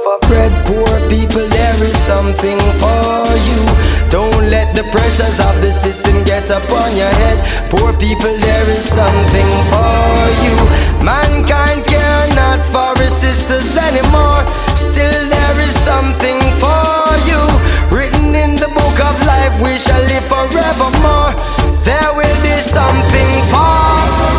of bread. Poor people, there is something for you. Don't let the pressures of the system get upon your head. Poor people, there is something for you. Mankind care not for his sisters anymore. Still there is something for you. Written in the book of life, we shall live forevermore. There will be something for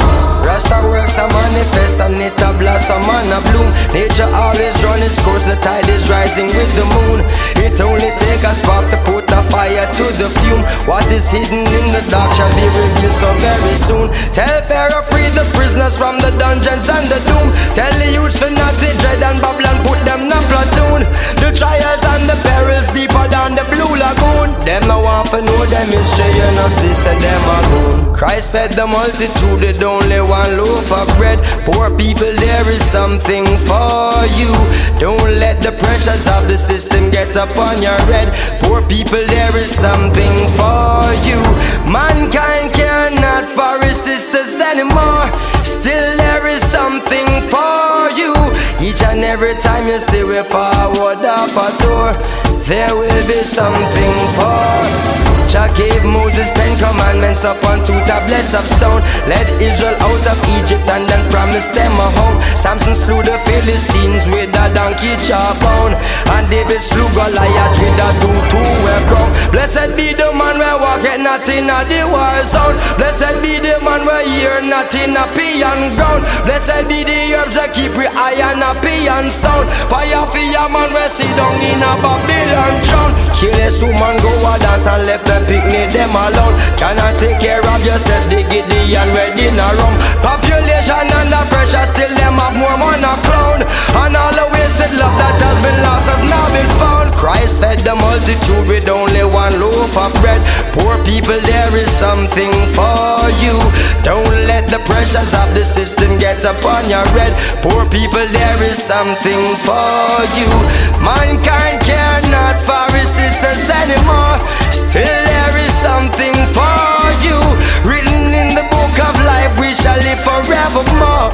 Rasta works a manifest and it a blossom and a bloom. Nature always run its course, the tide is rising with the moon. It only take a spark to put a fire to the fume. What is hidden in the dark shall be revealed so very soon. Tell Pharaoh free the prisoners from the dungeons and the doom. Tell the youths for not to dread and Babylon put them in a platoon. The trials and the perils deeper than the blue lagoon. Them no want to know them history, you know, sister, them a goon. Christ fed the multitude with only one loaf of bread. Poor people, there is something for you. Don't let the pressures of the system get upon your head. Poor people, there is something for you. Mankind care not for his sisters anymore. Still there is something for you. Each and every time you see we forward off a tour, there will be something for. Jah gave Moses 10 commandments upon 2 tablets of stone. Led Israel out of Egypt and then promised them a home. Samson slew the Philistines with a donkey jawbone, and David slew Goliath with a two-way crown. Blessed be the man where walketh not in a the war zone. Blessed be the man where hear not in a peon ground. Blessed be the herbs that keep we iron a peon stone. Fire for your man where sit down in a Babylon throne. Careless woman go a dance and left them picnic them alone. Cannot take care of yourself, they get the and ready in a room. Population under pressure, still them have more money clown. And all the wasted love that has been lost has now been found. Christ fed the multitude with only one loaf of bread. Poor people, there is something for you. Don't let the pressures of the system get upon your head. Poor people, there is something for you. Mankind care not for his sisters anymore. Still there is something for you. Written in the book of life, we shall live forevermore.